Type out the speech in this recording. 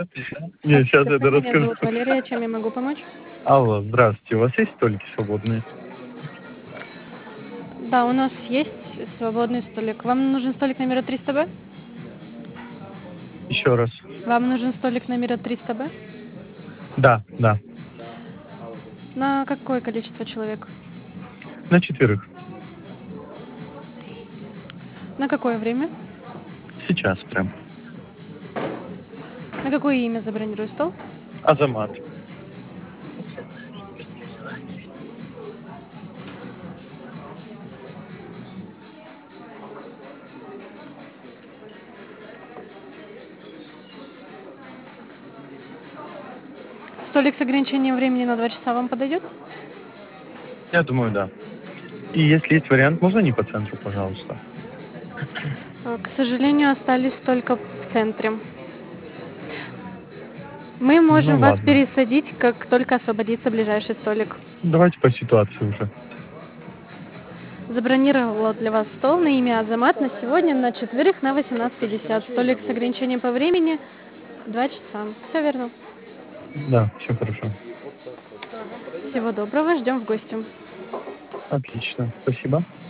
Не, сейчас я Меня расскажу. зовут Валерия, чем я могу помочь? Алло, здравствуйте. У вас есть столики свободные? Да, у нас есть свободный столик. Вам нужен столик номера 300Б? Еще раз. Вам нужен столик номера 300Б? Да, да. На какое количество человек? На четверых. На какое время? Сейчас прям. На какое имя забронирую стол? Азамат. Столик с ограничением времени на 2 часа вам подойдет? Я думаю, да. И если есть вариант, можно не по центру, пожалуйста? К сожалению, остались только в центре. Мы Ну можем вас ладно. пересадить, как только освободится ближайший столик. Давайте по ситуации уже. Забронировала для вас стол на имя Азамат на сегодня на четверых на 18:50. Столик с ограничением по времени 2 часа. Все верно. Да, все хорошо. Всего доброго, ждем в гости. Отлично. Спасибо.